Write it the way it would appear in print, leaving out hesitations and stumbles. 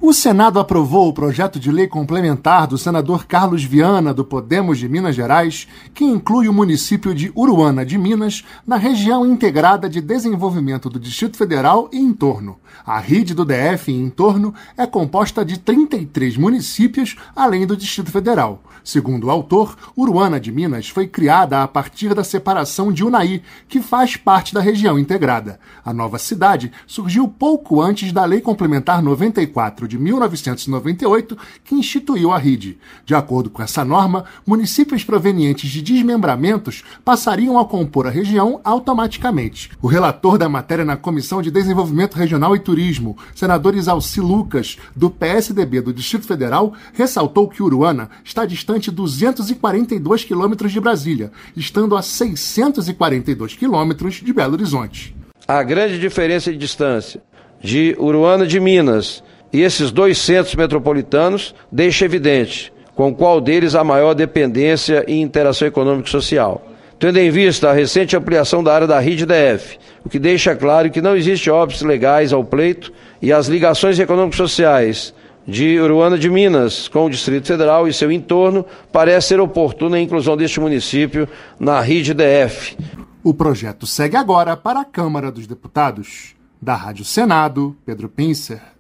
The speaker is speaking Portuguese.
O Senado aprovou o projeto de lei complementar do senador Carlos Viana, do Podemos de Minas Gerais, que inclui o município de Uruana de Minas na região integrada de desenvolvimento do Distrito Federal e entorno. A rede do DF e entorno é composta de 33 municípios, além do Distrito Federal. Segundo o autor, Uruana de Minas foi criada a partir da separação de Unai, que faz parte da região integrada. A nova cidade surgiu pouco antes da Lei Complementar 94 de 1998, que instituiu a RID. De acordo com essa norma, municípios provenientes de desmembramentos passariam a compor a região automaticamente. O relator da matéria na Comissão de Desenvolvimento Regional e Turismo, senador Isalci Lucas, do PSDB do Distrito Federal, ressaltou que Uruana está distante 242 quilômetros de Brasília, estando a 642 quilômetros de Belo Horizonte. A grande diferença de distância de Uruana de Minas e esses dois centros metropolitanos deixa evidente com qual deles a maior dependência e interação econômica e social. Tendo em vista a recente ampliação da área da RID-DF, o que deixa claro que não existe óbices legais ao pleito e as ligações econômicas sociais de Uruana de Minas com o Distrito Federal e seu entorno parece ser oportuna a inclusão deste município na RID-DF. O projeto segue agora para a Câmara dos Deputados. Da Rádio Senado, Pedro Pincer.